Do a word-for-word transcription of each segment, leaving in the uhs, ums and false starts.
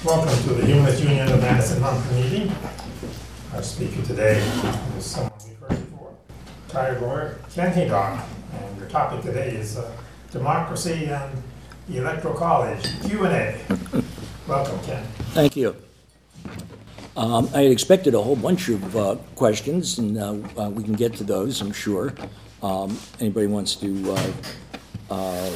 Welcome to the Humanist Union of Madison monthly meeting. Our speaker today is someone we've heard before, Tibor Kentydon, and your topic today is uh, democracy and the Electoral College, Q and A. Welcome, Ken. Thank you. Um, I had expected a whole bunch of uh, questions, and uh, uh, we can get to those, I'm sure. Um, anybody wants to uh, uh,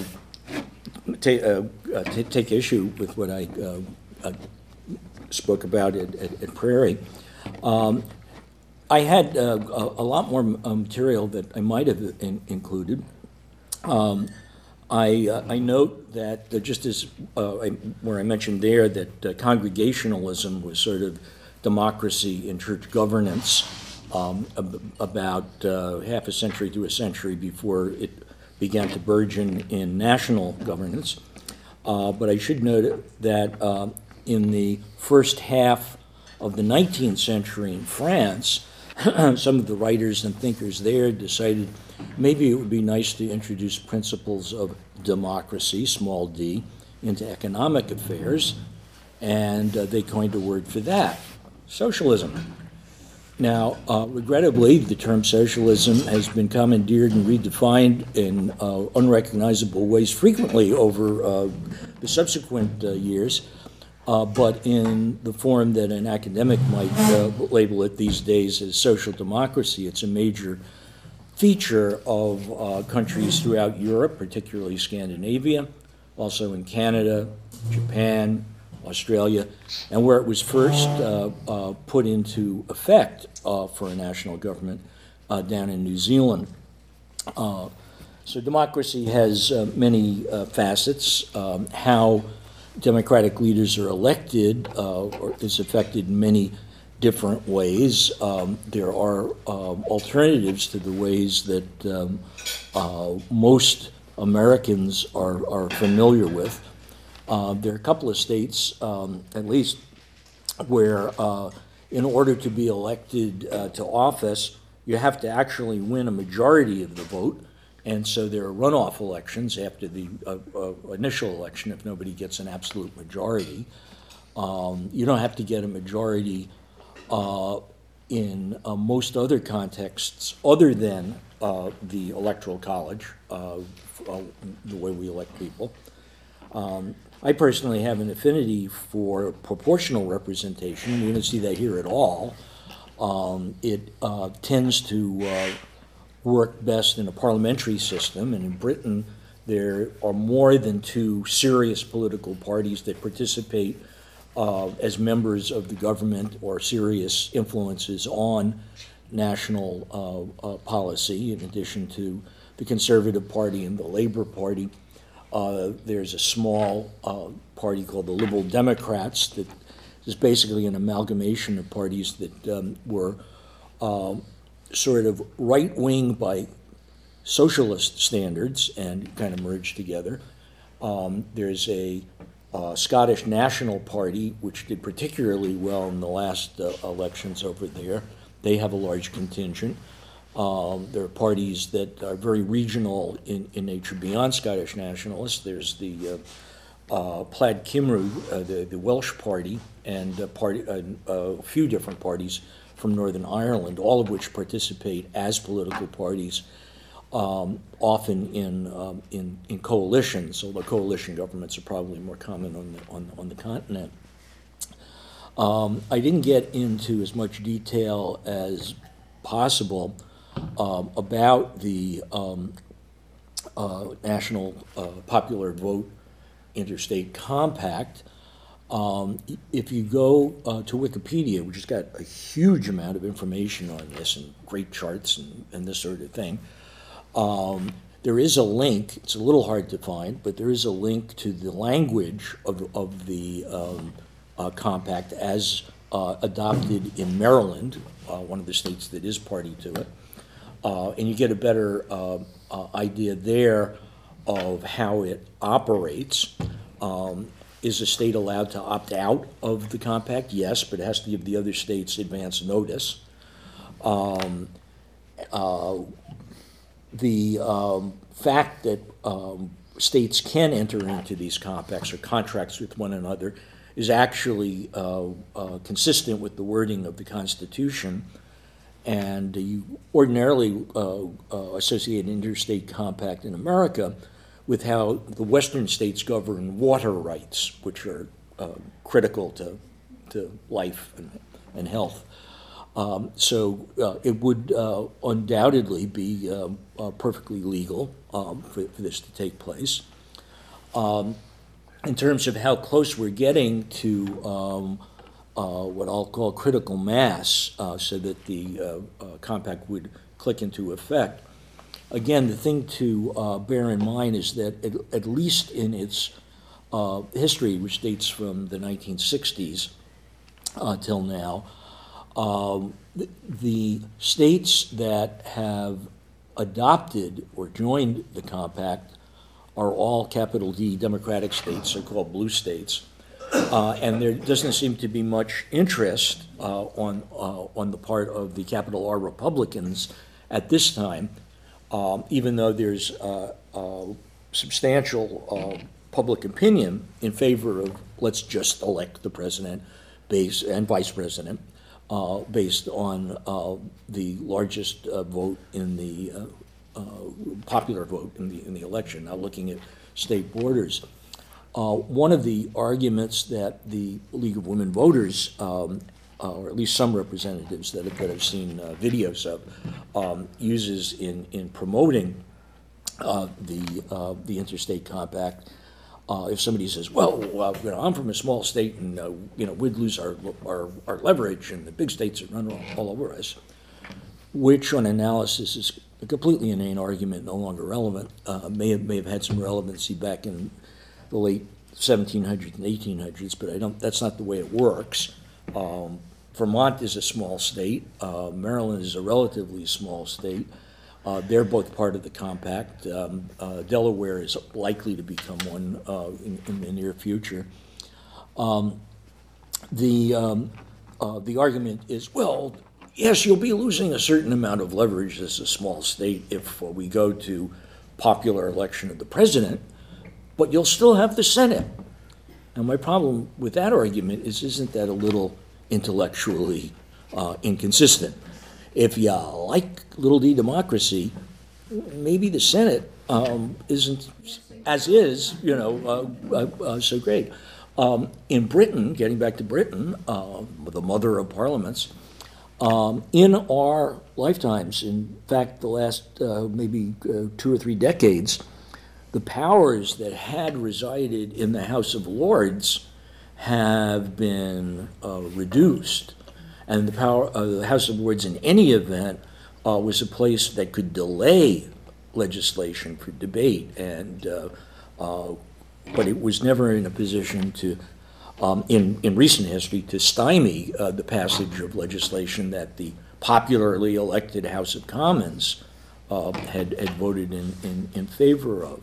ta- uh, uh, t- take issue with what I uh, uh, spoke about at, at, at Prairie. Um, I had uh, a, a lot more uh, material that I might have in- included. Um, I, uh, I note that uh, just as uh, I, where I mentioned there that uh, congregationalism was sort of democracy in church governance um, ab- about uh, half a century to a century before it began to burgeon in national governance. Uh, but I should note that uh, in the first half of the nineteenth century in France, some of the writers and thinkers there decided maybe it would be nice to introduce principles of democracy, small d, into economic affairs, and uh, they coined a word for that, socialism. Now, uh, regrettably, the term socialism has been commandeered and redefined in uh, unrecognizable ways frequently over uh, the subsequent uh, years, uh, but in the form that an academic might uh, label it these days as social democracy. It's a major feature of uh, countries throughout Europe, particularly Scandinavia, also in Canada, Japan, Australia, and where it was first uh, uh, put into effect uh, for a national government uh, down in New Zealand. Uh, so democracy has uh, many uh, facets. Um, how democratic leaders are elected uh, or is affected in many different ways. Um, there are um, alternatives to the ways that um, uh, most Americans are, are familiar with. Uh, there are a couple of states, um, at least, where uh, in order to be elected uh, to office, you have to actually win a majority of the vote. And so there are runoff elections after the uh, uh, initial election if nobody gets an absolute majority. Um, you don't have to get a majority uh, in uh, most other contexts other than uh, the Electoral College, uh, uh, the way we elect people. Um, I personally have an affinity for proportional representation. You don't see that here at all. Um, it uh, tends to uh, work best in a parliamentary system, and in Britain there are more than two serious political parties that participate uh, as members of the government or serious influences on national uh, uh, policy, in addition to the Conservative Party and the Labour Party. Uh, there's a small uh, party called the Liberal Democrats that is basically an amalgamation of parties that um, were uh, sort of right-wing by socialist standards and kind of merged together. Um, there's a uh, Scottish National Party, which did particularly well in the last uh, elections over there. They have a large contingent. Um, there are parties that are very regional in, in nature beyond Scottish nationalists. There's the uh, uh, Plaid Cymru, uh, the, the Welsh party, and a, party, uh, a few different parties from Northern Ireland, all of which participate as political parties, um, often in, um, in in coalitions, although coalition governments are probably more common on the, on, on the continent. Um, I didn't get into as much detail as possible Um, about the um, uh, National uh, Popular Vote Interstate Compact. Um, if you go uh, to Wikipedia, which has got a huge amount of information on this and great charts and, and this sort of thing, um, there is a link. It's a little hard to find, but there is a link to the language of, of the um, uh, compact as uh, adopted in Maryland, uh, one of the states that is party to it. Uh, and you get a better uh, uh, idea there of how it operates. Um, is a state allowed to opt out of the compact? Yes, but it has to give the other states advance notice. Um, uh, the um, fact that um, states can enter into these compacts or contracts with one another is actually uh, uh, consistent with the wording of the Constitution. And you ordinarily uh, uh, associate an interstate compact in America with how the Western states govern water rights, which are uh, critical to, to life and, and health. Um, so uh, it would uh, undoubtedly be uh, uh, perfectly legal um, for, for this to take place. Um, in terms of how close we're getting to um, uh, what I'll call critical mass, uh, so that the uh, uh, compact would click into effect, again, the thing to uh, bear in mind is that at, at least in its uh, history, which dates from the nineteen sixties uh, till now, um, the, the states that have adopted or joined the compact are all capital D Democratic states, so-called blue states, uh, and there doesn't seem to be much interest uh, on uh, on the part of the capital R Republicans at this time. Um, even though there's uh, uh, substantial uh, public opinion in favor of let's just elect the president base and vice president uh, based on uh, the largest uh, vote in the uh, uh, popular vote in the in the election. Now looking at state borders, uh, one of the arguments that the League of Women Voters um, Uh, or at least some representatives that, have, that I've seen uh, videos of, um, uses in, in promoting uh, the, uh, the interstate compact. Uh, if somebody says, well, uh, you know, I'm from a small state and, uh, you know, we'd lose our, our, our leverage and the big states would run all, all over us, which on analysis is a completely inane argument, no longer relevant, uh, may, have, may have had some relevancy back in the late seventeen hundreds and eighteen hundreds, but I don't, that's not the way it works. Um, Vermont is a small state. Uh, Maryland is a relatively small state. Uh, they're both part of the compact. Um, uh, Delaware is likely to become one uh, in, in the near future. Um, the um, uh, the argument is, well, yes, you'll be losing a certain amount of leverage as a small state if uh, we go to popular election of the president, but you'll still have the Senate. Now, my problem with that argument is, isn't that a little intellectually uh, inconsistent? If you like little d democracy, maybe the Senate um, isn't, as is, you know, uh, uh, uh, so great. Um, in Britain, getting back to Britain, uh, the mother of parliaments, um, in our lifetimes, in fact, the last uh, maybe uh, two or three decades, the powers that had resided in the House of Lords have been uh, reduced, and the power of uh, the House of Lords, in any event, uh, was a place that could delay legislation for debate, and uh, uh, but it was never in a position to, um, in in recent history, to stymie uh, the passage of legislation that the popularly elected House of Commons uh, had had voted in in, in favor of.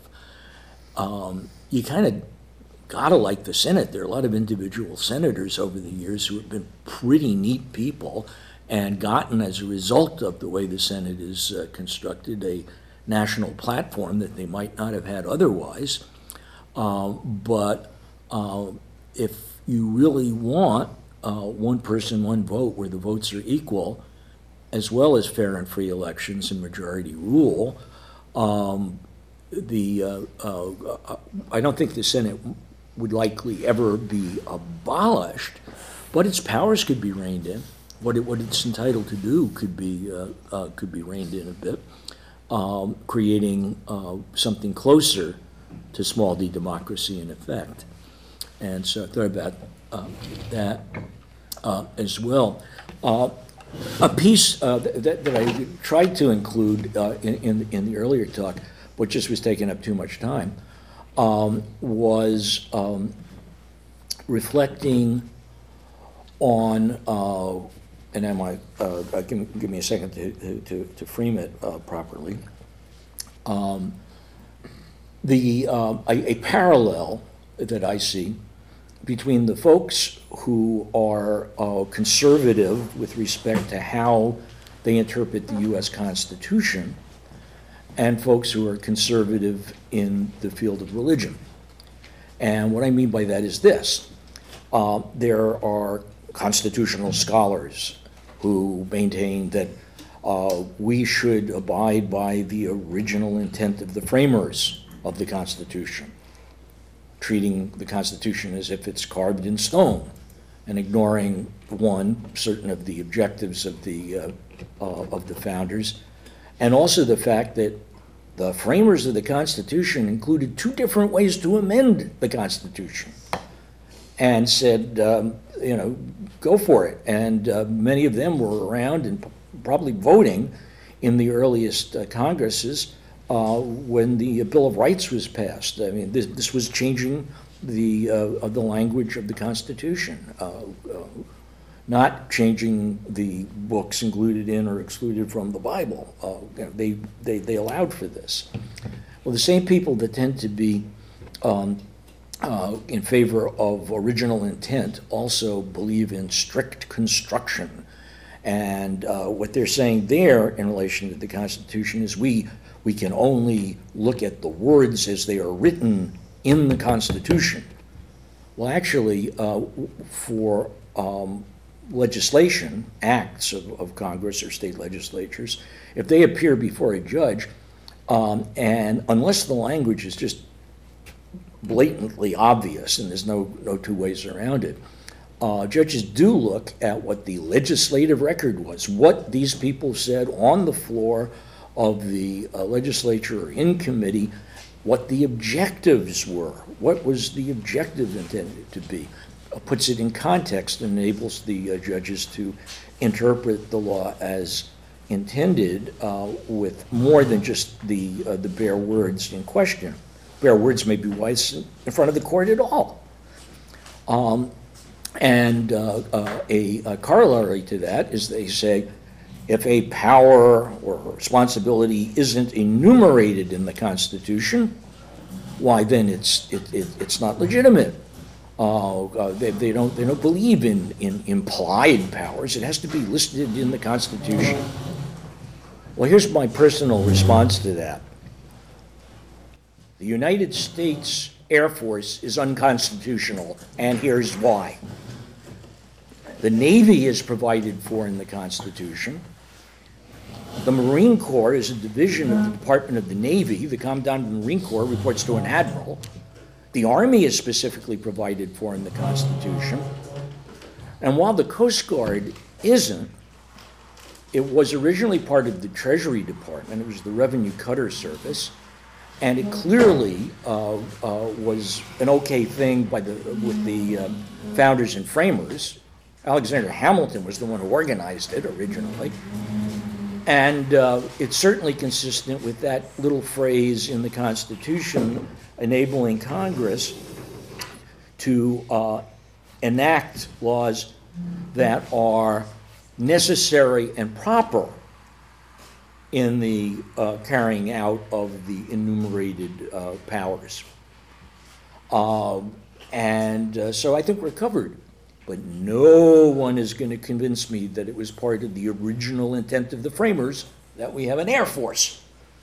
Um, you kind of gotta like the Senate. There are a lot of individual senators over the years who have been pretty neat people and gotten, as a result of the way the Senate is uh, constructed, a national platform that they might not have had otherwise. Uh, but uh, if you really want uh, one person, one vote, where the votes are equal, as well as fair and free elections and majority rule, um, the uh, uh, I don't think the Senate would likely ever be abolished, but its powers could be reined in. What it what it's entitled to do could be uh, uh, could be reined in a bit, um, creating uh, something closer to small d democracy in effect. And so I thought about um, that uh, as well. Uh, a piece uh, that, that I tried to include uh, in, in in the earlier talk, but just was taking up too much time, um, was um, reflecting on, uh, and am I, uh, give, give me a second to, to, to frame it uh, properly, um, the, uh, a, a parallel that I see between the folks who are uh, conservative with respect to how they interpret the U S Constitution, and folks who are conservative in the field of religion. And what I mean by that is this. Uh, there are constitutional scholars who maintain that uh, we should abide by the original intent of the framers of the Constitution, treating the Constitution as if it's carved in stone and ignoring, one, certain of the objectives of the, uh, uh, of the founders, and also the fact that the framers of the Constitution included two different ways to amend the Constitution and said, um, you know, go for it. And uh, many of them were around and probably voting in the earliest uh, Congresses uh, when the Bill of Rights was passed. I mean, this, this was changing the, uh, of the language of the Constitution, uh, uh, not changing the books included in or excluded from the Bible. Uh, you know, they, they, they allowed for this. Well, the same people that tend to be um, uh, in favor of original intent also believe in strict construction. And uh, what they're saying there in relation to the Constitution is we, we can only look at the words as they are written in the Constitution. Well, actually, uh, for um, legislation, acts of, of Congress or state legislatures, if they appear before a judge, um, and unless the language is just blatantly obvious, and there's no, no two ways around it, uh, judges do look at what the legislative record was, what these people said on the floor of the uh, legislature or in committee, what the objectives were, what was the objective intended to be. Uh, puts it in context and enables the uh, judges to interpret the law as intended uh, with more than just the, uh, the bare words in question. Bare words may be wise in front of the court at all. Um, and uh, uh, a, a corollary to that is they say, if a power or responsibility isn't enumerated in the Constitution, why then it's, it, it, it's not legitimate. Uh, uh, they, they, don't, they don't believe in, in implied powers. It has to be listed in the Constitution. Well, here's my personal response to that. The United States Air Force is unconstitutional, and here's why. The Navy is provided for in the Constitution. The Marine Corps is a division of the Department of the Navy. The Commandant of the Marine Corps reports to an admiral. The Army is specifically provided for in the Constitution. And while the Coast Guard isn't, it was originally part of the Treasury Department. It was the Revenue Cutter Service. And it clearly uh, uh, was an okay thing by the, with the uh, founders and framers. Alexander Hamilton was the one who organized it originally. And uh, it's certainly consistent with that little phrase in the Constitution enabling Congress to uh, enact laws that are necessary and proper in the uh, carrying out of the enumerated uh, powers. Um, and uh, so I think we're covered. But no one is going to convince me that it was part of the original intent of the framers that we have an Air Force.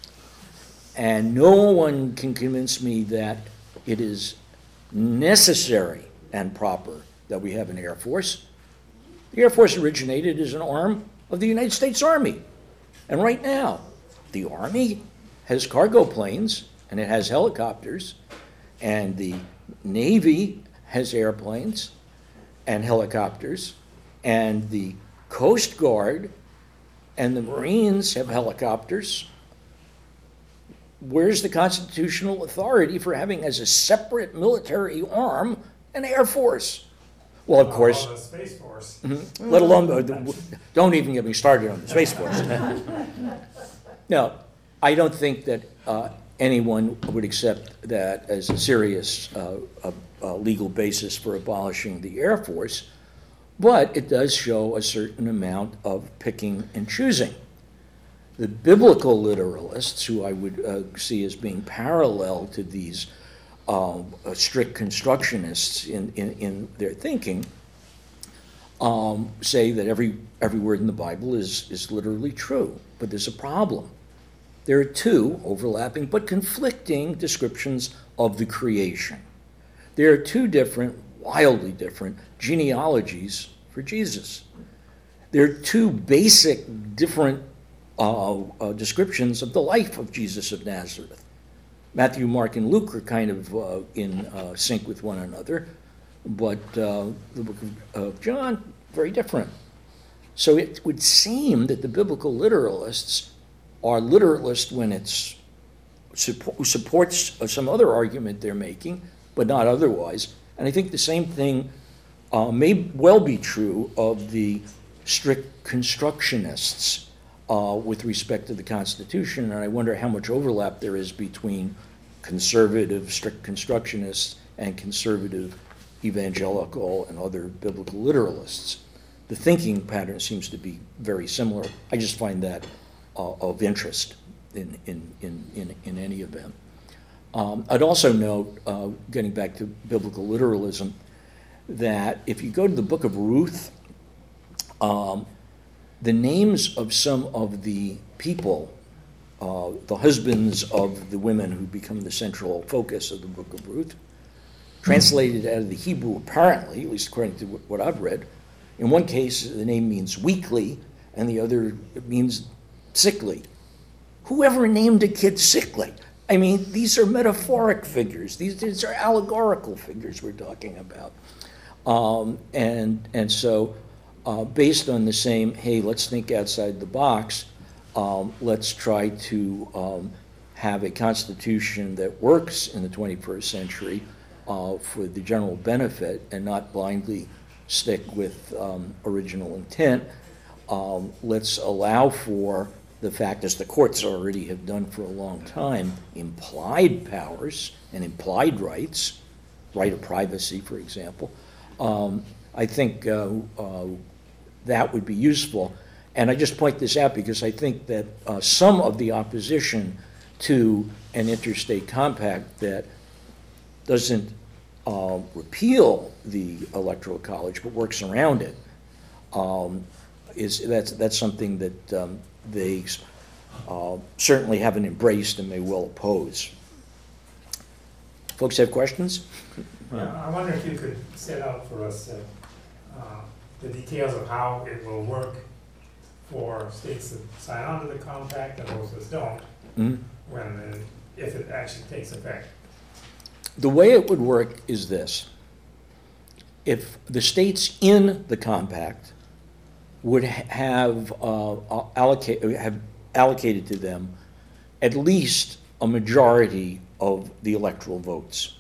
And no one can convince me that it is necessary and proper that we have an Air Force. The Air Force originated as an arm of the United States Army. And right now, the Army has cargo planes and it has helicopters, and the Navy has airplanes and helicopters, and the Coast Guard and the Marines have helicopters. Where's the constitutional authority for having as a separate military arm an Air Force? Well, of course, the Space Force. Mm-hmm. Let alone, uh, the, don't even get me started on the Space Force. No, I don't think that uh, anyone would accept that as a serious uh, uh, uh, legal basis for abolishing the Air Force, but it does show a certain amount of picking and choosing. The biblical literalists, who I would uh, see as being parallel to these um, uh, strict constructionists in, in, in their thinking, um, say that every, every word in the Bible is, is literally true, but there's a problem. There are two overlapping but conflicting descriptions of the creation. There are two different wildly different genealogies for Jesus. They're two basic different uh, uh, descriptions of the life of Jesus of Nazareth. Matthew, Mark, and Luke are kind of uh, in uh, sync with one another, but uh, the book of, of John, very different. So it would seem that the biblical literalists are literalists when it's support, supports some other argument they're making, but not otherwise. And I think the same thing uh, may well be true of the strict constructionists uh, with respect to the Constitution, and I wonder how much overlap there is between conservative strict constructionists and conservative evangelical and other biblical literalists. The thinking pattern seems to be very similar. I just find that uh, of interest in, in, in, in, in any event. Um, I'd also note, uh, getting back to biblical literalism, that if you go to the book of Ruth, um, the names of some of the people, uh, the husbands of the women who become the central focus of the book of Ruth, translated out of the Hebrew apparently, at least according to what I've read, in one case the name means weakly, and the other it means sickly. Whoever named a kid sickly? I mean, these are metaphoric figures. These, these are allegorical figures we're talking about. Um, and, and so uh, based on the same, hey, let's think outside the box, um, let's try to um, have a constitution that works in the twenty-first century uh, for the general benefit and not blindly stick with um, original intent. Um, let's allow for the fact, as the courts already have done for a long time, implied powers and implied rights, right of privacy, for example. Um, I think uh, uh, that would be useful. And I just point this out because I think that uh, some of the opposition to an interstate compact that doesn't uh, repeal the Electoral College but works around it um, is that's that's something that um, they uh, certainly haven't embraced and may well oppose. Folks have questions? Yeah, I wonder if you could set out for us uh, uh, the details of how it will work for states that sign on to the compact and those that don't, Mm-hmm. when uh, if it actually takes effect. The way it would work is this. If the states in the compact would ha- have, uh, allocate, have allocated to them at least a majority of the electoral votes.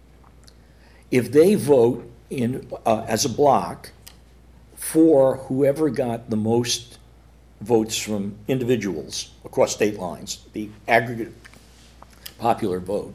If they vote in uh, as a block for whoever got the most votes from individuals across state lines, the aggregate popular vote,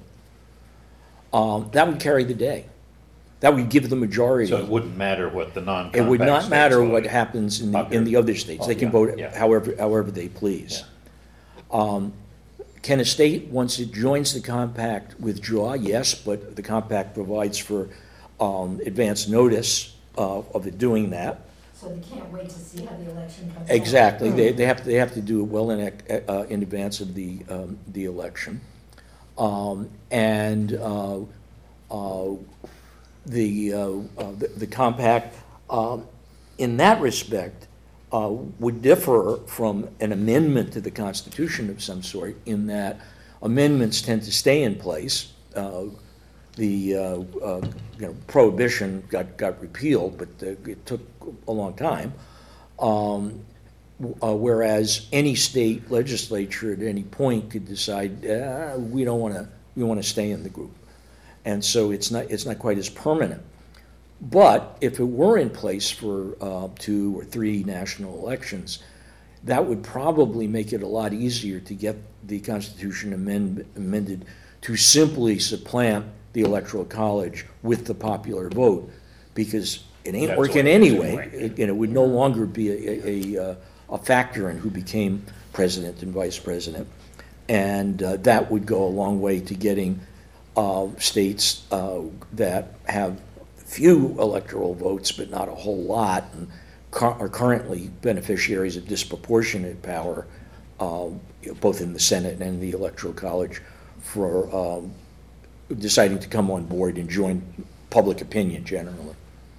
um, that would carry the day. That would give the majority. So it wouldn't matter what the non-compact It would not states matter voted. what happens in the, in Popular. the other states. They can Yeah, vote yeah. however, however they please. Um, Can a state, once it joins the compact, withdraw? Yes, but the compact provides for um, advance notice uh, of it doing that. So they can't wait to see how the election comes out. Exactly. They, they have to, they have to do it well in, ec- uh, in advance of the, um, the election. Um, and, uh, uh, the, uh, uh, the, the compact, um, in that respect, uh, would differ from an amendment to the Constitution of some sort in that amendments tend to stay in place. Uh, the, uh, uh, you know, prohibition got, got repealed, but uh, it took a long time. Um, uh, whereas any state legislature at any point could decide, uh, we don't want to, we want to stay in the group. And so it's not, it's not quite as permanent. But if it were in place for uh, two or three national elections, that would probably make it a lot easier to get the Constitution amend, amended to simply supplant the Electoral College with the popular vote, because it ain't That's working what it is anyway. anyway. It, you know, would no longer be a, a, a, a factor in who became president and vice president. And uh, that would go a long way to getting uh, states uh, that have few electoral votes, but not a whole lot, and cu- are currently beneficiaries of disproportionate power, uh, both in the Senate and the Electoral College, for um, deciding to come on board and join public opinion generally.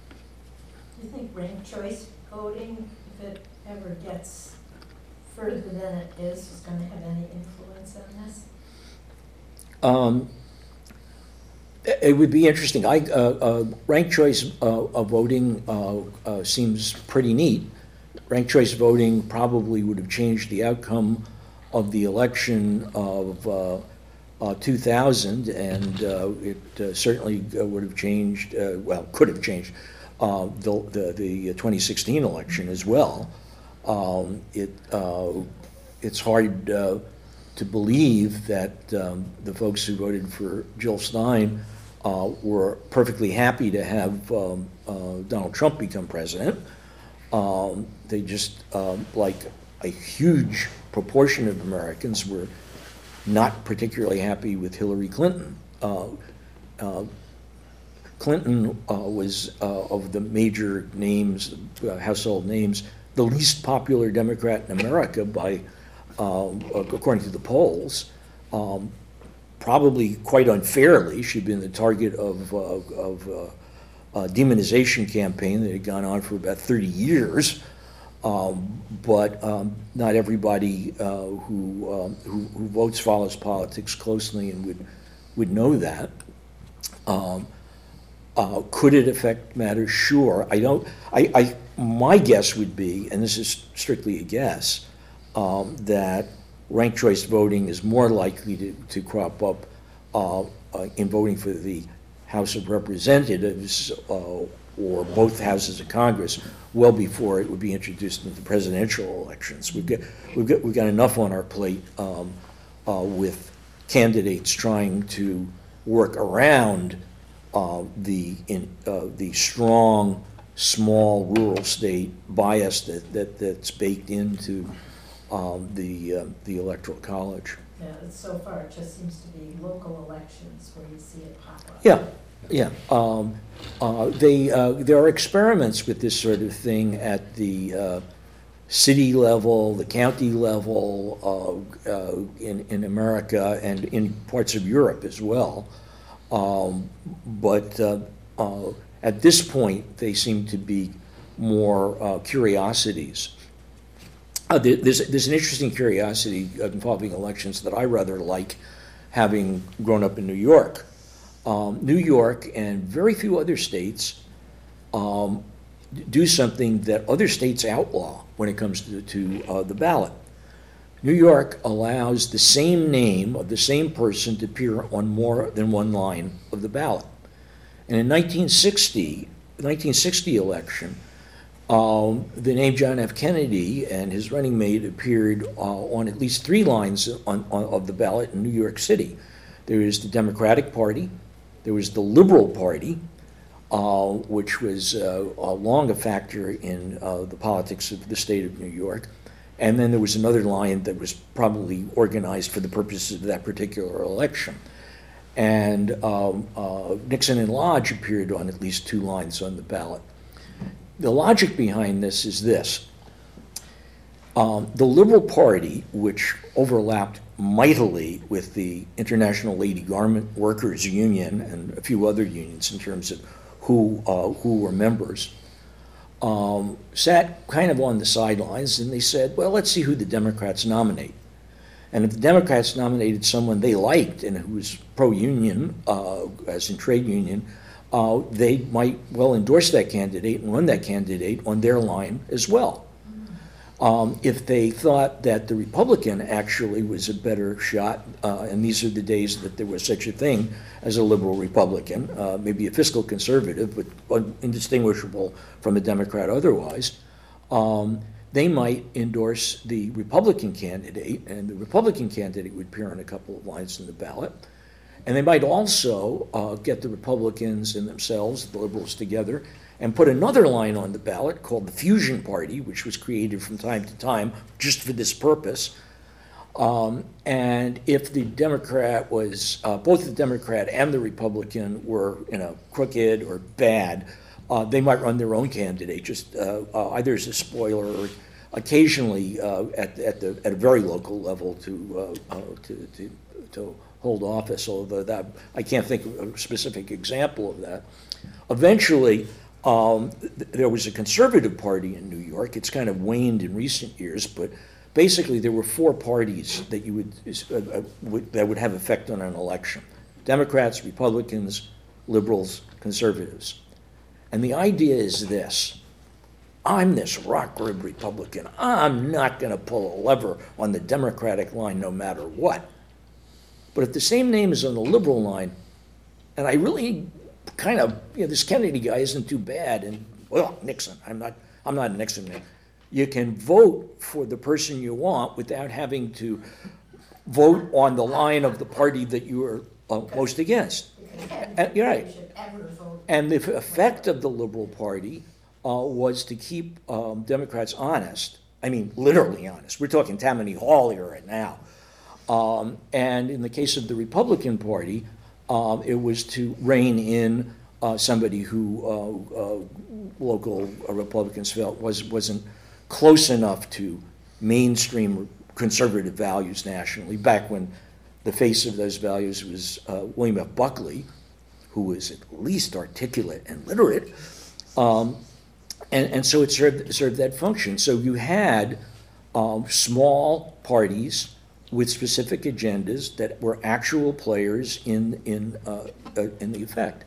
Do you think ranked choice voting, if it ever gets further than it is, is going to have any influence on this? Um, it it would be interesting. I, uh, uh, ranked choice uh, of voting uh, uh, seems pretty neat. Ranked choice voting probably would have changed the outcome of the election of uh, uh, two thousand, and uh, it uh, certainly uh, would have changed, uh, well, could have changed uh, the, the, the twenty sixteen election as well. Um, it, uh, it's hard uh, to believe that um, the folks who voted for Jill Stein uh, were perfectly happy to have um, uh, Donald Trump become president. Um, they just, um, like a huge proportion of Americans, were not particularly happy with Hillary Clinton. Uh, uh, Clinton uh, was, uh, of the major names, uh, household names, the least popular Democrat in America by, uh, according to the polls. Um, probably quite unfairly, she'd been the target of, uh, of uh, a demonization campaign that had gone on for about thirty years. Um, but um, not everybody uh, who, um, who who votes follows politics closely and would would know that. Um, uh, could it affect matters? Sure. I don't. I, I my guess would be, and this is strictly a guess, um, that ranked choice voting is more likely to, to crop up uh, uh, in voting for the House of Representatives uh, or both houses of Congress well before it would be introduced into presidential elections. We've got we've got we've got enough on our plate um, uh, with candidates trying to work around uh, the in uh, the strong small rural state bias that, that that's baked into um, the uh, the Electoral College. Yeah, so far it just seems to be local elections where you see it pop up. Yeah. Yeah, um, uh, they, uh, there are experiments with this sort of thing at the uh, city level, the county level, uh, uh, in, in America and in parts of Europe as well. Um, but uh, uh, at this point, they seem to be more uh, curiosities. Uh, there's, there's an interesting curiosity involving elections that I rather like, having grown up in New York. Um, New York and very few other states um, do something that other states outlaw when it comes to, to uh, the ballot. New York allows the same name of the same person to appear on more than one line of the ballot. And in nineteen sixty, the nineteen sixty election, um, the name John F. Kennedy and his running mate appeared uh, on at least three lines on, on, of the ballot in New York City. There is the Democratic Party. There was the Liberal Party, uh, which was uh, long a factor in uh, the politics of the state of New York. And then there was another line that was probably organized for the purposes of that particular election. And um, uh, Nixon and Lodge appeared on at least two lines on the ballot. The logic behind this is this. Um, the Liberal Party, which overlapped mightily with the International Lady Garment Workers Union and a few other unions in terms of who uh, who were members, um, sat kind of on the sidelines, and they said, well, let's see who the Democrats nominate. And if the Democrats nominated someone they liked and who was pro-union, uh, as in trade union, uh, they might well endorse that candidate and run that candidate on their line as well. Um, if they thought that the Republican actually was a better shot, uh, and these are the days that there was such a thing as a liberal Republican, uh, maybe a fiscal conservative, but indistinguishable from a Democrat otherwise, um, they might endorse the Republican candidate, and the Republican candidate would appear on a couple of lines in the ballot. And they might also uh, get the Republicans and themselves, the liberals together, and put another line on the ballot called the Fusion Party, which was created from time to time just for this purpose. Um, and if the Democrat was, uh, both the Democrat and the Republican were, you know, crooked or bad, uh, they might run their own candidate, just uh, uh, either as a spoiler or occasionally uh, at, at, the, at a very local level to, uh, uh, to, to, to hold office, although that, I can't think of a specific example of that. Eventually, um, th- there was a conservative party in New York. It's kind of waned in recent years, but basically there were four parties that you would, uh, uh, would that would have effect on an election: Democrats, Republicans, liberals, conservatives. And the idea is this: I'm this rock rib Republican. I'm not going to pull a lever on the Democratic line no matter what. But if the same name is on the liberal line, and I really kind of, you know, this Kennedy guy isn't too bad, and, well, Nixon, I'm not, I'm not a Nixon man. You can vote for the person you want without having to vote on the line of the party that you are uh, most against. And you're right. You should ever vote. And the effect of the Liberal Party uh, was to keep um, Democrats honest. I mean, literally honest. We're talking Tammany Hall here right now. Um, and in the case of the Republican Party, um, it was to rein in uh, somebody who uh, uh, local Republicans felt was, wasn't close enough to mainstream conservative values nationally, back when the face of those values was uh, William F. Buckley, who was at least articulate and literate. Um, and, and so it served, served that function. So you had um, small parties with specific agendas that were actual players in, in, uh, uh, in the effect.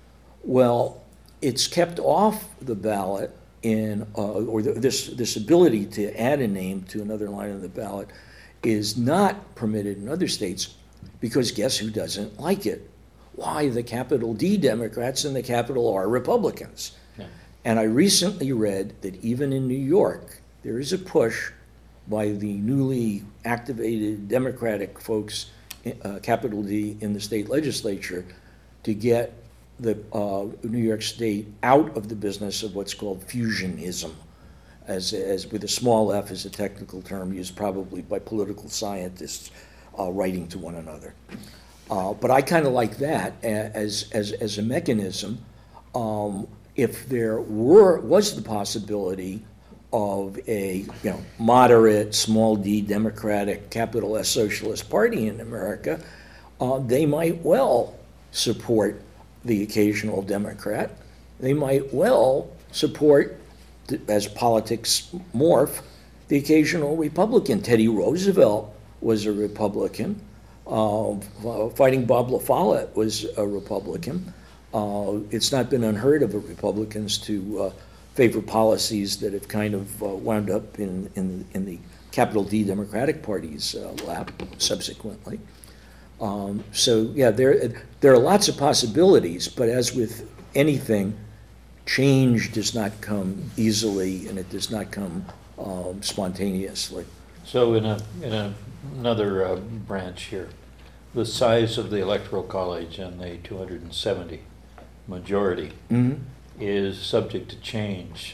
Well, it's kept off the ballot in, uh, or the, this, this ability to add a name to another line on the ballot is not permitted in other states, because guess who doesn't like it? Why, the capital D Democrats and the capital R Republicans. Yeah. And I recently read that even in New York, there is a push by the newly activated Democratic folks, uh, capital D, in the state legislature, to get the uh, New York State out of the business of what's called fusionism, as, as with a small f is a technical term used probably by political scientists uh, writing to one another. Uh, but I kind of like that as, as, as a mechanism. Um, if there were was the possibility of a you know moderate, small d Democratic, capital S socialist party in America, uh, they might well support the occasional Democrat. They might well support, as politics morph, the occasional Republican. Teddy Roosevelt was a Republican. Uh, Fighting Bob La Follette was a Republican. Uh, it's not been unheard of of Republicans to uh, favor policies that have kind of uh, wound up in, in, in the capital D Democratic Party's uh, lap subsequently. Um, so yeah, there, there are lots of possibilities, but as with anything, change does not come easily, and it does not come um, spontaneously. So in a, in a, another uh, branch here, the size of the Electoral College and the two hundred seventy majority Mm-hmm. is subject to change.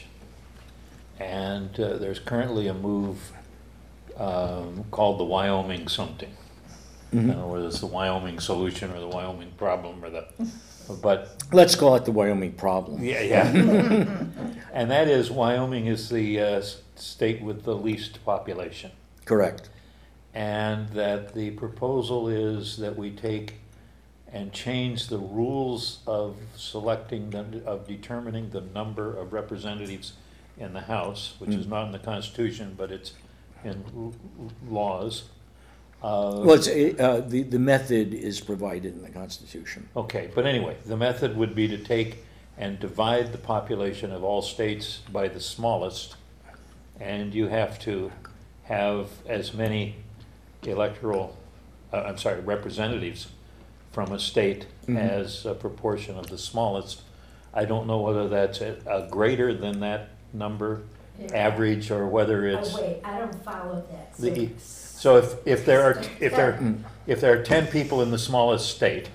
And uh, there's currently a move um, called the Wyoming something. I don't know whether it's the Wyoming solution or the Wyoming problem or the, but Let's call it the Wyoming problem. yeah, yeah. And that is, Wyoming is the uh, s- state with the least population. Correct. And that the proposal is that we take and change the rules of selecting, the, of determining the number of representatives in the House, which is not in the Constitution, but it's in l- l- laws. Uh, Well, it's, uh, the, the method is provided in the Constitution. Okay, but anyway, the method would be to take and divide the population of all states by the smallest, and you have to have as many electoral, uh, I'm sorry, representatives from a state Mhm. as a proportion of the smallest. I don't know whether that's a, a greater than that number, Yeah. average, or whether it's. Oh, wait, I don't follow that. So The- it's- So if, if there are, if there, Mm. if there are ten people in the smallest state,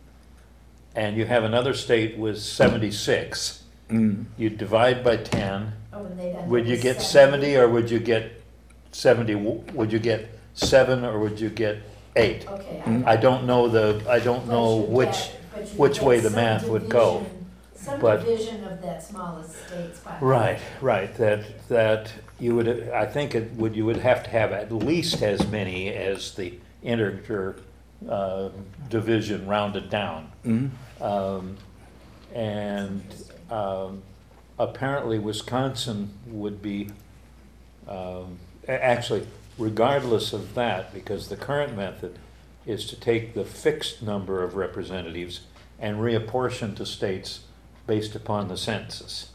and you have another state with seventy-six, Mm. you divide by ten, oh, and they don't would have you the get seventy, or would you get seventy, would you get seven, or would you get eight? Okay. Mm. I don't know the, I don't But know you which, get- but you which get way the some math would go. division- Some but- division of that smallest state's population. Right, right, that, that you would, I think it would, you would have to have at least as many as the integer, uh, division rounded down. Mm. Um, And um, apparently Wisconsin would be, um, a- actually, regardless of that, because the current method is to take the fixed number of representatives and reapportion to states based upon the census,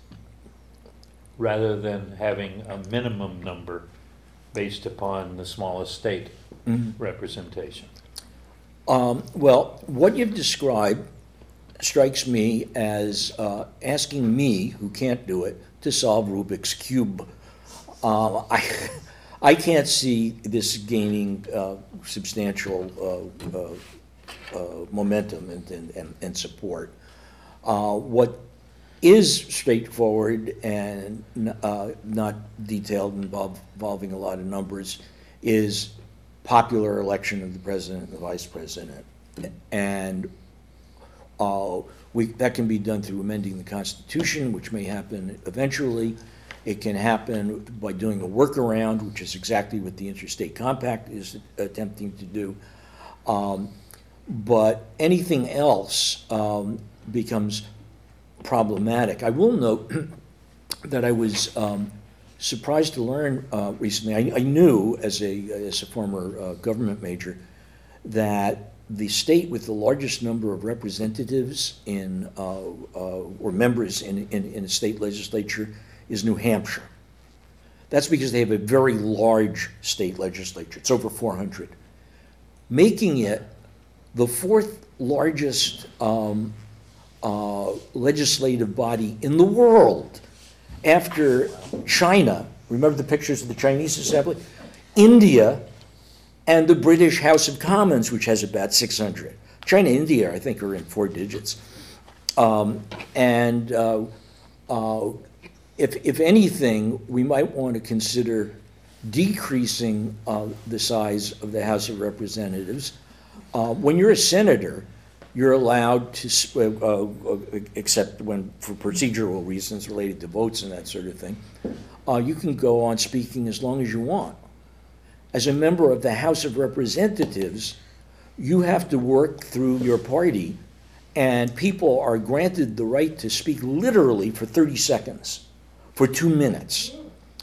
rather than having a minimum number based upon the smallest state representation. Um, well, what you've described strikes me as uh, asking me, who can't do it, to solve Rubik's Cube. Uh, I, I can't see this gaining uh, substantial uh, uh, uh, momentum and, and, and support. Uh, what is straightforward and uh, not detailed, involve, involving a lot of numbers, is popular election of the president and the vice president. And uh, we, that can be done through amending the Constitution, which may happen eventually. It can happen by doing a workaround, which is exactly what the Interstate Compact is attempting to do. Um, but anything else um, becomes problematic. I will note that I was um, surprised to learn uh, recently. I, I knew as a as a former uh, government major that the state with the largest number of representatives in uh, uh, or members in, in in a state legislature is New Hampshire. That's because they have a very large state legislature. It's over four hundred, making it the fourth largest um, uh, legislative body in the world after China. Remember the pictures of the Chinese assembly? India, and the British House of Commons, which has about six hundred. China and India, I think, are in four digits. Um, and uh, uh, if, if anything, we might want to consider decreasing uh, the size of the House of Representatives. Uh, when you're a senator, you're allowed to, uh, uh, except when for procedural reasons related to votes and that sort of thing, uh, you can go on speaking as long as you want. As a member of the House of Representatives, you have to work through your party, and people are granted the right to speak literally for thirty seconds, for two minutes.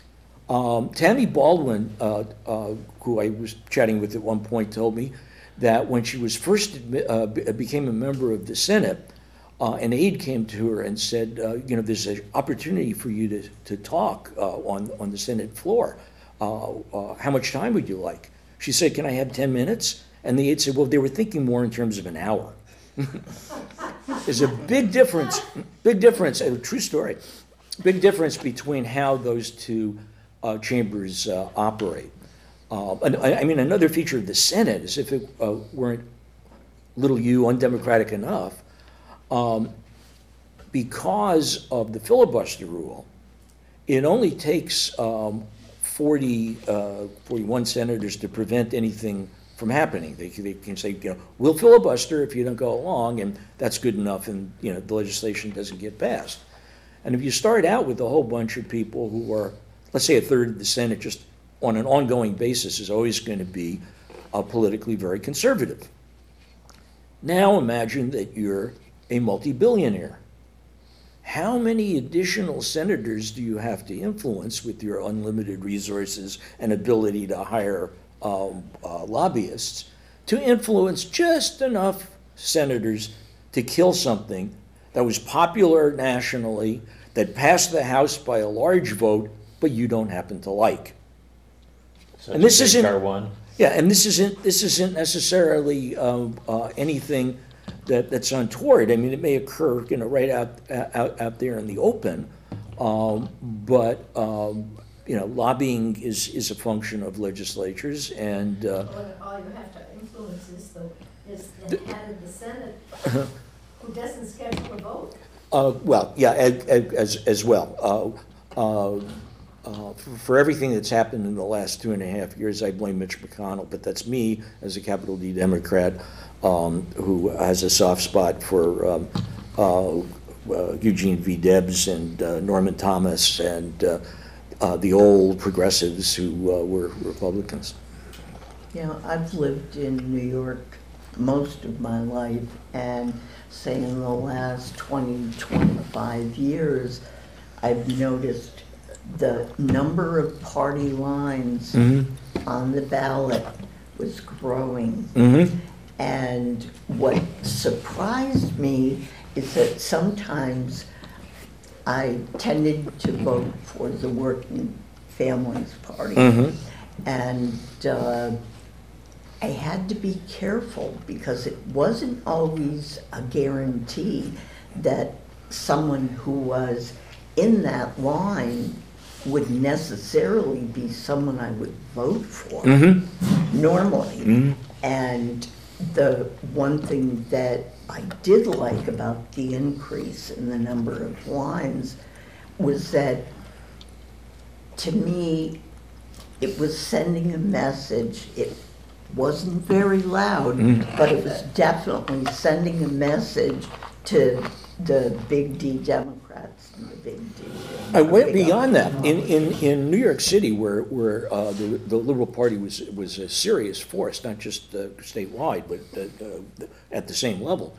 Um, Tammy Baldwin, uh, uh, who I was chatting with at one point, told me that when she was first admi- uh, became a member of the Senate, uh, an aide came to her and said, uh, you know, there's an opportunity for you to, to talk uh, on, on the Senate floor. Uh, uh, how much time would you like? She said, can I have ten minutes? And the aide said, well, they were thinking more in terms of an hour. There's a big difference, big difference, a true story, big difference between how those two uh, chambers uh, operate. Uh, and, I mean, another feature of the Senate is if it uh, weren't little u undemocratic enough, um, because of the filibuster rule, it only takes um, forty, uh, forty-one senators to prevent anything from happening. They, they can say, you know, we'll filibuster if you don't go along, and that's good enough, and you know the legislation doesn't get passed. And if you start out with a whole bunch of people who are, let's say a third of the Senate just on an ongoing basis is always going to be uh, politically very conservative. Now imagine that you're a multi-billionaire. How many additional senators do you have to influence with your unlimited resources and ability to hire um, uh, lobbyists to influence just enough senators to kill something that was popular nationally, that passed the House by a large vote, but you don't happen to like? Such And this as isn't- H R one. Yeah, and this isn't this isn't necessarily um, uh, anything that, that's untoward. I mean, it may occur, you know, right out out, out there in the open, um, but um, you know, lobbying is is a function of legislatures, and uh, All all you have to influence is the, is the head of the Senate who doesn't schedule a vote. uh, well, yeah, as as, as well. Uh, uh, Uh, for, for everything that's happened in the last two and a half years, I blame Mitch McConnell, but that's me as a capital D Democrat um, who has a soft spot for um, uh, uh, Eugene V. Debs and uh, Norman Thomas and uh, uh, the old progressives who uh, were Republicans. Yeah, I've lived in New York most of my life, and say in the last twenty, twenty-five years, I've noticed the number of party lines Mm-hmm. on the ballot was growing. Mm-hmm. And what surprised me is that sometimes I tended to vote for the Working Families Party. Mm-hmm. And uh, I had to be careful because it wasn't always a guarantee that someone who was in that line would necessarily be someone I would vote for Mm-hmm. normally. Mm-hmm. And the one thing that I did like about the increase in the number of lines was that, to me, it was sending a message. It wasn't very loud, Mm. but it was definitely sending a message to the big D Democrats and the big D. I went beyond that. In, in, in New York City, where, where uh, the, the Liberal Party was, was a serious force, not just uh, statewide, but uh, uh, at the same level.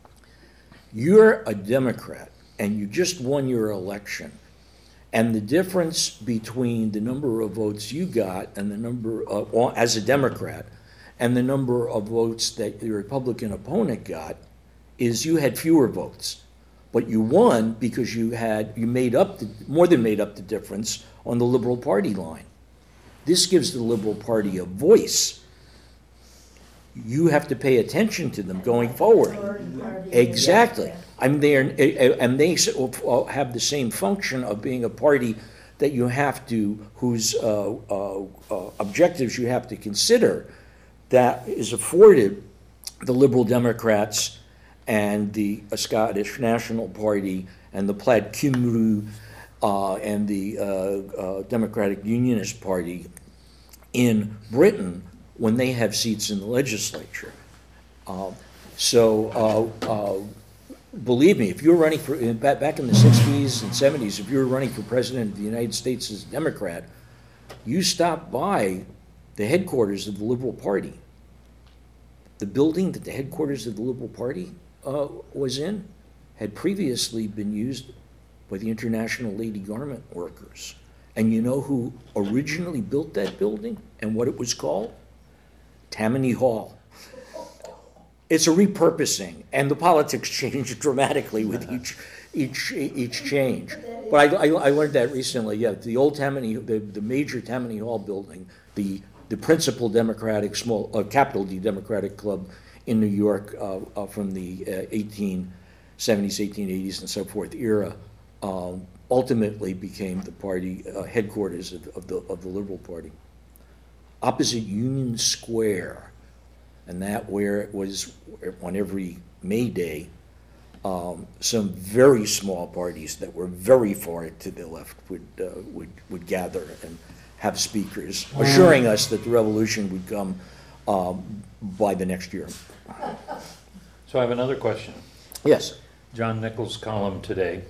You're a Democrat, and you just won your election. And the difference between the number of votes you got and the number of, as a Democrat, and the number of votes that the Republican opponent got is you had fewer votes. But you won because you had, you made up, the more than made up the difference on the Liberal Party line. This gives the Liberal Party a voice. You have to pay attention to them going forward. Majority party. Exactly. I mean, they are, and they have the same function of being a party that you have to, whose uh, uh, uh, objectives you have to consider, that is afforded the Liberal Democrats and the Scottish National Party and the Plaid Cymru uh, and the uh, uh, Democratic Unionist Party in Britain when they have seats in the legislature. Uh, so, uh, uh, believe me, if you were running for, in, back, back in the sixties and seventies, if you were running for president of the United States as a Democrat, you stopped by the headquarters of the Liberal Party. The building that the headquarters of the Liberal Party uh, was in had previously been used by the International Lady Garment Workers. And you know who originally built that building and what it was called? Tammany Hall. It's a repurposing, and the politics changed dramatically with each each each change. But I, I, I learned that recently. Yeah, the old Tammany, the, the major Tammany Hall building, the the principal Democratic small uh, capital D Democratic club in New York uh, uh, from the uh, eighteen seventies, eighteen eighties, and so forth era, um, ultimately became the party uh, headquarters of, of the of the Liberal Party, opposite Union Square. And that where it was on every May Day, um, some very small parties that were very far to the left would, uh, would, would gather and have speakers assuring us that the revolution would come um, by the next year. So I have another question. Yes. John Nichols' column today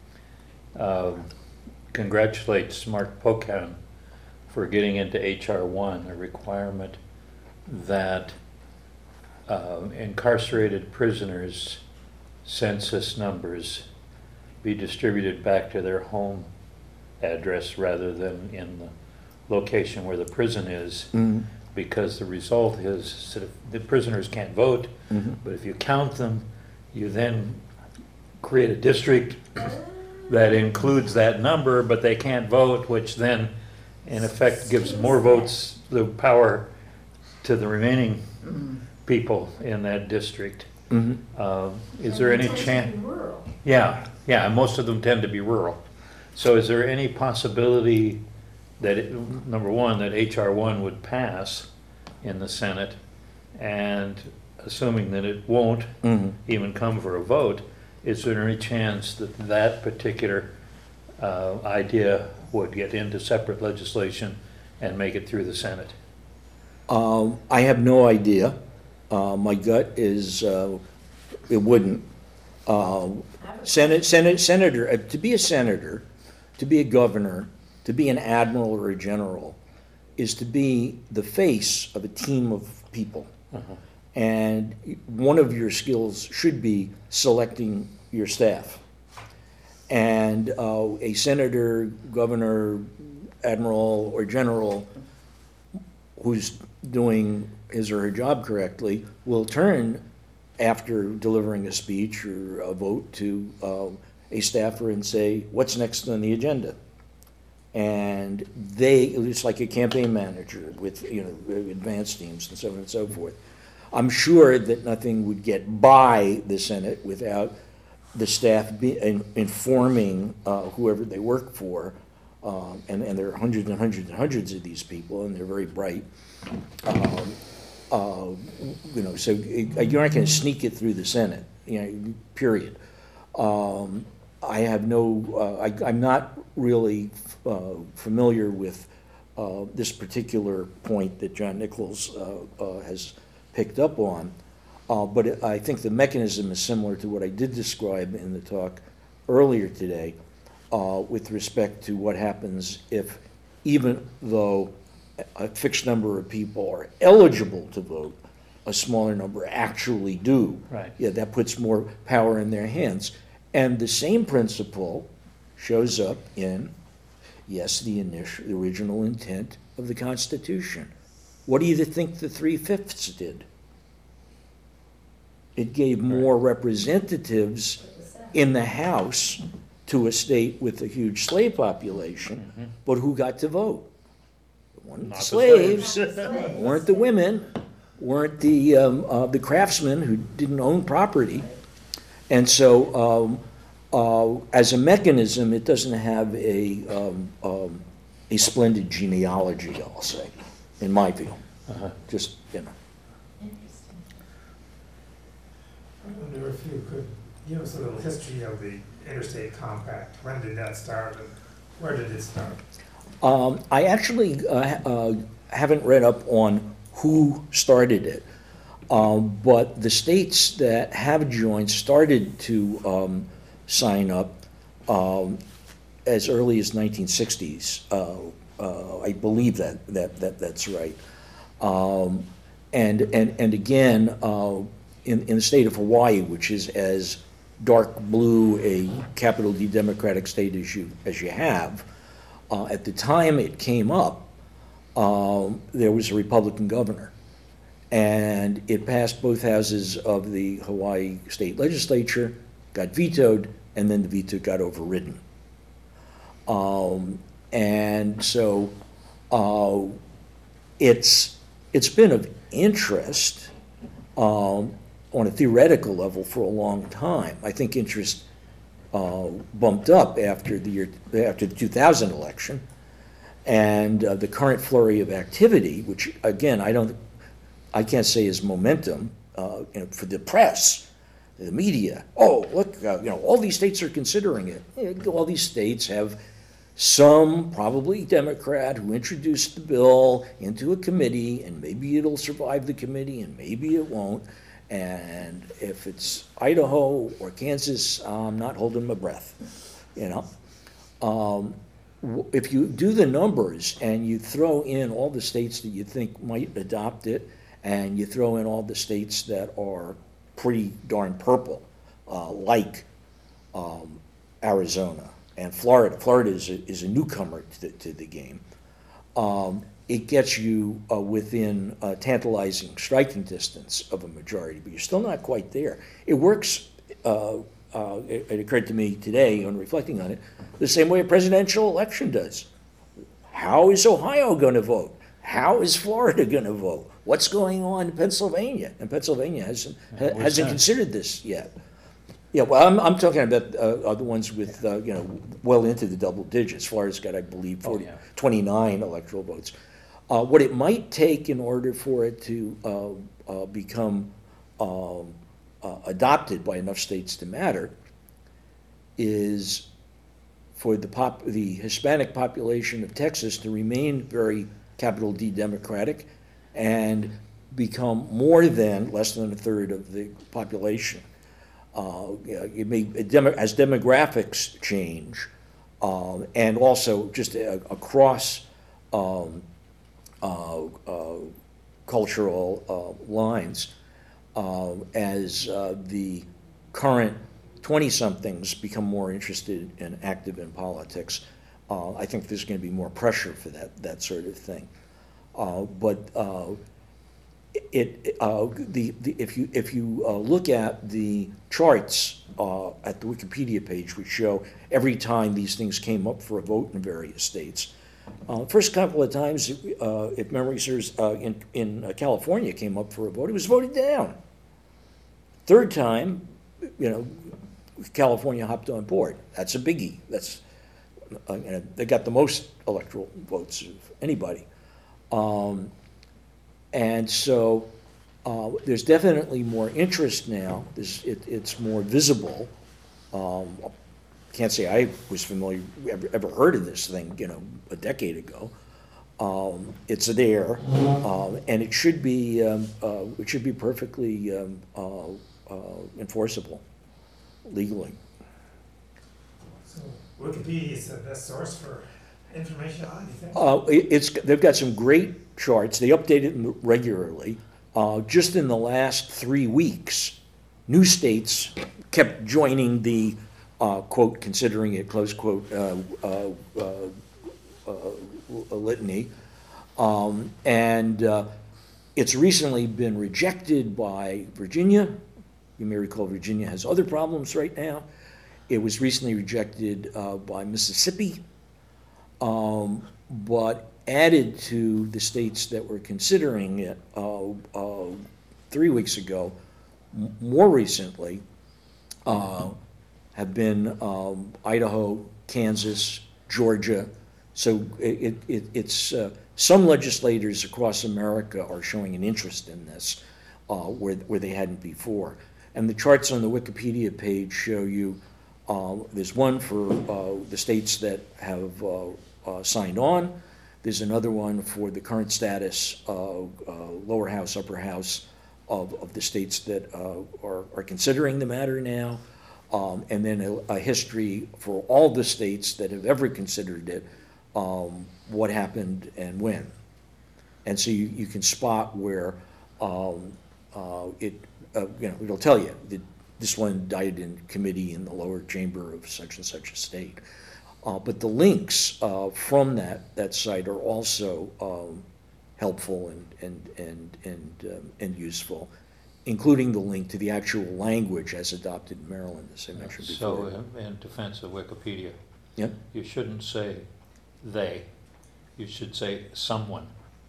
uh, congratulates Mark Pocan for getting into H R one, a requirement that Uh, incarcerated prisoners' census numbers be distributed back to their home address rather than in the location where the prison is, Mm-hmm. because the result is that if the prisoners can't vote, Mm-hmm. but if you count them, you then create a district that includes that number, but they can't vote, which then in effect gives more votes, the power to the remaining people in that district. Mm-hmm. Uh, Is And there they any tend to chance? be rural. Yeah, yeah, and most of them tend to be rural. So is there any possibility that, it- number one, that H R one would pass in the Senate? And assuming that it won't Mm-hmm. even come for a vote, is there any chance that that particular uh, idea would get into separate legislation and make it through the Senate? Um, I have no idea. Uh, my gut is uh, it wouldn't. Uh, Senate, Senate, senator, uh, to be a senator, to be a governor, to be an admiral or a general, is to be the face of a team of people. Uh-huh. And one of your skills should be selecting your staff. And uh, a senator, governor, admiral, or general who's doing his or her job correctly will turn, after delivering a speech or a vote, to uh, a staffer and say, what's next on the agenda? And they, it's like a campaign manager with, you know, advanced teams and so on and so forth. I'm sure that nothing would get by the Senate without the staff be, in, informing uh, whoever they work for, um, and, and there are hundreds and hundreds and hundreds of these people, and they're very bright. Um, uh, you know, so it, you're not going to sneak it through the Senate, you know, period. Um, I have no, uh, I, I'm not really uh, familiar with uh, this particular point that John Nichols uh, uh, has picked up on, uh, but it, I think the mechanism is similar to what I did describe in the talk earlier today uh, with respect to what happens if, even though a fixed number of people are eligible to vote, a smaller number actually do. Right. Yeah, that puts more power in their hands. And the same principle shows up in, yes, the initial, the original intent of the Constitution. What do you think the three-fifths did? It gave more representatives in the House to a state with a huge slave population, Mhm. but who got to vote? Weren't Not the the slaves, slaves. weren't the women, weren't the um, uh, the craftsmen who didn't own property, and so um, uh, as a mechanism, it doesn't have a um, um, a splendid genealogy, I'll say, in my view. Uh-huh. Just you know. Interesting. I wonder if you could give us a little history of the Interstate Compact. When did that start and where did it start? Um, I actually uh, uh, haven't read up on who started it, um, but the states that have joined started to um, sign up um, as early as nineteen sixties. Uh, uh, I believe that that that that's right. Um, and and and again, uh, in in the state of Hawaii, which is as dark blue a capital D Democratic state as you as you have. Uh, at the time it came up, um, there was a Republican governor, and it passed both houses of the Hawaii state legislature, got vetoed, and then the veto got overridden. Um, and so uh, it's it's been of interest um, on a theoretical level for a long time. I think interest Uh, bumped up after the year after the two thousand election, and uh, the current flurry of activity, which again I don't, I can't say is momentum uh, you know, for the press, the media. Oh, look, uh, you know, all these states are considering it. All these states have some, probably Democrat, who introduced the bill into a committee, and maybe it'll survive the committee, and maybe it won't. And if it's Idaho or Kansas, I'm not holding my breath, you know. Um, if you do the numbers and you throw in all the states that you think might adopt it, and you throw in all the states that are pretty darn purple, uh, like um, Arizona and Florida. Florida is a, is a newcomer to, to the game. Um, it gets you uh, within a tantalizing striking distance of a majority, but you're still not quite there. It works, uh, uh, it, it occurred to me today on reflecting on it, the same way a presidential election does. How is Ohio going to vote? How is Florida going to vote? What's going on in Pennsylvania? And Pennsylvania hasn't, ha- What's hasn't that? considered this yet. Yeah, well, I'm, I'm talking about uh, uh, the ones with, uh, you know, well into the double digits. Florida's got, I believe, Oh, forty, yeah. twenty-nine electoral votes. Uh, what it might take in order for it to uh, uh, become um, uh, adopted by enough states to matter is for the pop, the Hispanic population of Texas to remain very capital D Democratic and become more than, less than a third of the population. Uh, you know, it may, it demo, as demographics change, um, and also just a, across um, uh, uh, cultural uh, lines, uh, as uh, the current twenty-somethings become more interested and active in politics, uh, I think there's going to be more pressure for that, that sort of thing. Uh, But uh, it, uh, the, the, if you, if you uh, look at the charts uh, at the Wikipedia page, which show every time these things came up for a vote in various states, uh, first couple of times, uh, if memory serves, uh, in, in uh, California came up for a vote, it was voted down. Third time, you know, California hopped on board. That's a biggie. That's, uh, you know, they got the most electoral votes of anybody. Um, and so uh, there's definitely more interest now. There's, it, it's more visible. Um, can't say I was familiar, ever, ever heard of this thing, you know, a decade ago. Um, it's there, um, and it should be, um, uh, it should be perfectly um, uh, uh, enforceable legally. So Wikipedia is the best source for information on anything? Uh, it- it's, they've got some great charts. They update it regularly. Uh, just in the last three weeks, new states kept joining the, uh, quote, considering it, close quote, uh, uh, uh, uh, litany. Um, and uh, it's recently been rejected by Virginia. You may recall Virginia has other problems right now. It was recently rejected uh, by Mississippi, um, but added to the states that were considering it uh, uh, three weeks ago. M- more recently uh, have been um, Idaho, Kansas, Georgia. So it, it, it's uh, some legislators across America are showing an interest in this uh, where, where they hadn't before. And the charts on the Wikipedia page show you, uh, there's one for uh, the states that have uh, uh, signed on. There's another one for the current status, uh, uh, lower house, upper house of, of the states that uh, are, are considering the matter now. Um, and then a, a history for all the states that have ever considered it, um, what happened and when. And so you, you can spot where um, uh, it, uh, you know, it'll tell you that this one died in committee in the lower chamber of such and such a state. Uh, but the links uh, from that, that site are also um, helpful and, and, and, and, um, and useful, including the link to the actual language as adopted in Maryland, as I mentioned before. So in- in defense of Wikipedia, Yep. you shouldn't say they, you should say someone.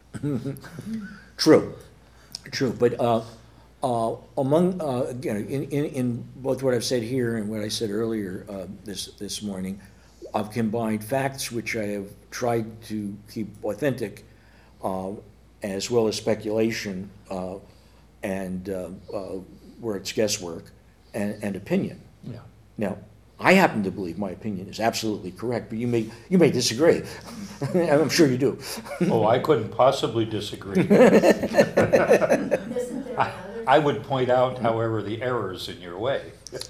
True, true, but uh, uh, among, uh, you know, in, in, in both what I've said here and what I said earlier uh, this, this morning, I've combined facts which I have tried to keep authentic, uh, as well as speculation, uh, and uh, uh, where it's guesswork, and, and opinion. Yeah. Now, I happen to believe my opinion is absolutely correct, but you may, you may disagree. I'm sure you do. Oh, I couldn't possibly disagree. Isn't there another? I would point out, however, the errors in your way.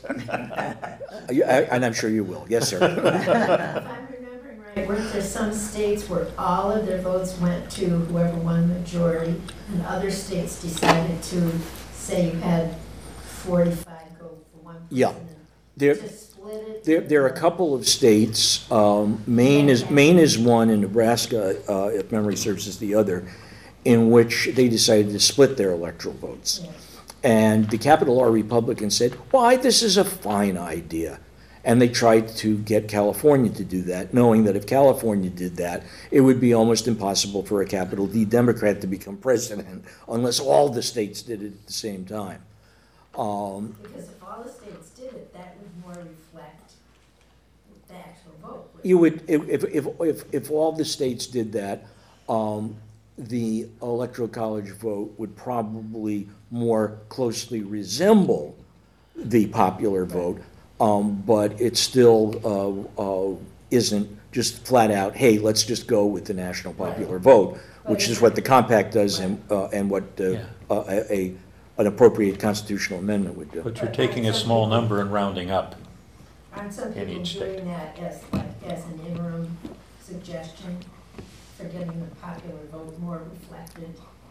You- I- And I'm sure you will, yes, sir. If I'm remembering right, weren't there some states where all of their votes went to whoever won majority, and other states decided to, say you had forty-five go for one person? Yeah. and There, To split it? there, there are a couple of states, um, Maine is, Maine is one, and Nebraska, uh, if memory serves, is the other, in which they decided to split their electoral votes. Yeah. And the capital R Republicans said, why, this is a fine idea. And they tried to get California to do that, knowing that if California did that, it would be almost impossible for a capital D Democrat to become president unless all the states did it at the same time. Um, Because if all the states did it, that would more reflect the actual vote. wouldn't You would, if, if, if, if, if all the states did that, um, the electoral college vote would probably more closely resemble the popular vote, um, but it still, uh, uh, isn't just flat out, hey, let's just go with the national popular vote, which is what the compact does and, uh, and what, uh, Yeah. uh, a, a, an appropriate constitutional amendment would do. But you're taking a small number and rounding up. Aren't some in people each state. doing that as, like, as an interim suggestion for getting the popular vote more reflected?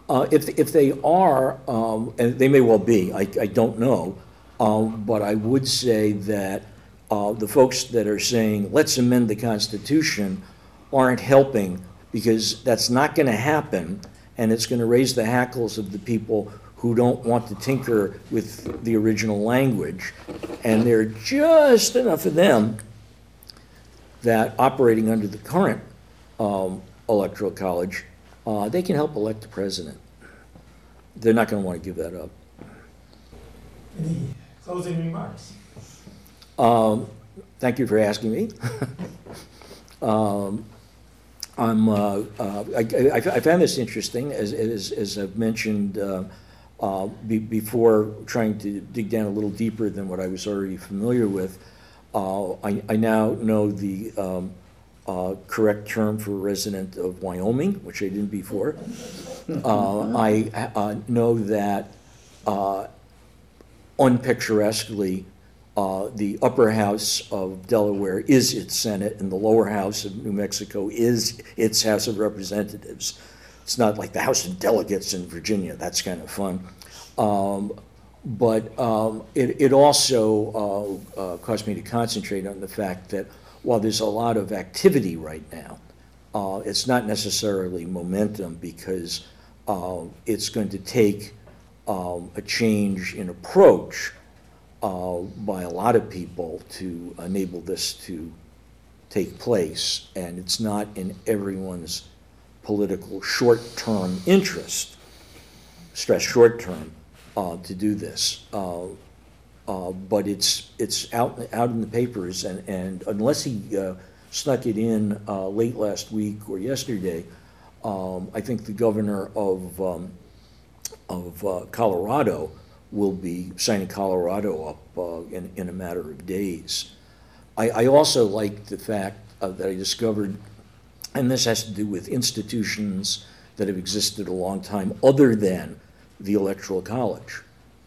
Uh, if, if they are, um, and they may well be, I, I don't know, um, but I would say that uh, the folks that are saying, let's amend the Constitution, aren't helping, because that's not going to happen, and it's going to raise the hackles of the people who don't want to tinker with the original language. And there are just enough of them that operating under the current um, electoral college, uh, they can help elect the president. They're not going to want to give that up. Any closing remarks? Um, thank you for asking me. um, I'm, uh, uh, I, I, I found this interesting, as, as, as I've mentioned uh, uh, be, before, trying to dig down a little deeper than what I was already familiar with. Uh, I, I now know the um, uh, correct term for a resident of Wyoming, which I didn't before. Uh, I uh, know that uh, unpicturesquely, Uh, the upper house of Delaware is its Senate, and the lower house of New Mexico is its House of Representatives. It's not like the House of Delegates in Virginia. That's kind of fun. Um, but um, it, it also uh, uh, caused me to concentrate on the fact that while there's a lot of activity right now, uh, it's not necessarily momentum, because uh, it's going to take um, a change in approach Uh, by a lot of people to enable this to take place, and it's not in everyone's political short-term interest, stress short-term, uh, to do this. Uh, uh, but it's it's out out in the papers, and, and unless he uh, snuck it in uh, late last week or yesterday, um, I think the governor of um, of uh, Colorado will be signing Colorado up uh, in, in a matter of days. I, I also like the fact uh, that I discovered, and this has to do with institutions that have existed a long time other than the Electoral College.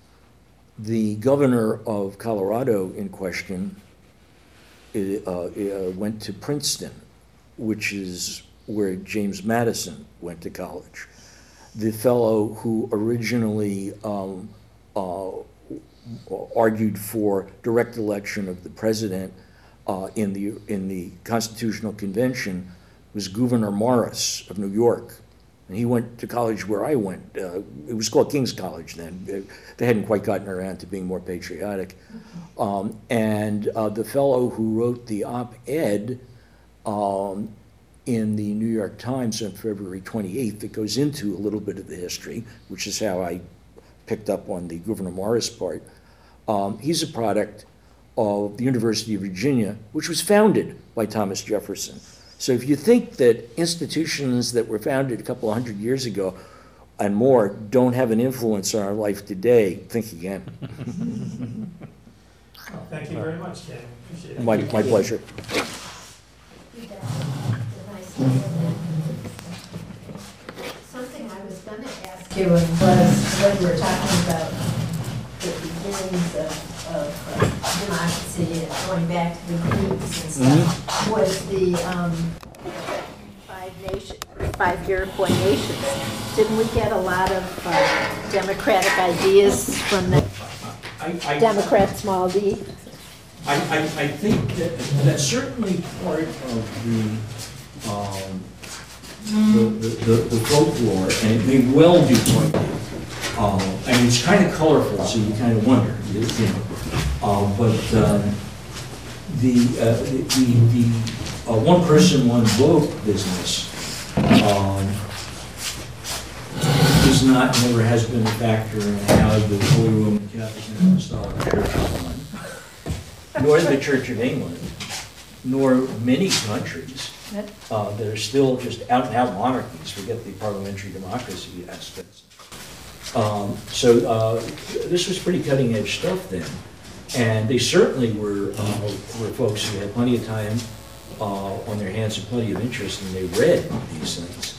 The governor of Colorado in question uh, uh, went to Princeton, which is where James Madison went to college. The fellow who originally um, Uh, argued for direct election of the president uh, in the in the Constitutional Convention was Gouverneur Morris of New York, and he went to college where I went. Uh, it was called King's College then. They hadn't quite gotten around to being more patriotic. Um, and uh, the fellow who wrote the op-ed um, in the New York Times on February twenty-eighth that goes into a little bit of the history, which is how I picked up on the Gouverneur Morris part. Um, he's a product of the University of Virginia, which was founded by Thomas Jefferson. So if you think that institutions that were founded a couple of hundred years ago and more don't have an influence on our life today, think again. Well, thank you very much, Ken. Appreciate it. My, my pleasure. Something I was going to ask you was when we were talking about the beginnings of, of uh, democracy and going back to the Greeks and stuff, was the um, five nation, five Iroquois nations. Didn't we get a lot of uh, democratic ideas from the I, I, Democrat small d? I, I, I think that that's certainly part of the, um, the, the, the, the folklore, and it may well be part of it. Um, I mean, it's kind of colorful, so you kind of wonder, you know. Uh, but um, the, uh, the, the, the uh, one person, one vote business um, is not, never has been a factor in how the Holy Roman Catholic and Apostolic Church is run, nor the Church of England, nor many countries uh, that are still just out-and-out monarchies, forget the parliamentary democracy aspects. Um, so uh, this was pretty cutting-edge stuff then, and they certainly were uh, were folks who had plenty of time uh, on their hands and plenty of interest, and they read these things.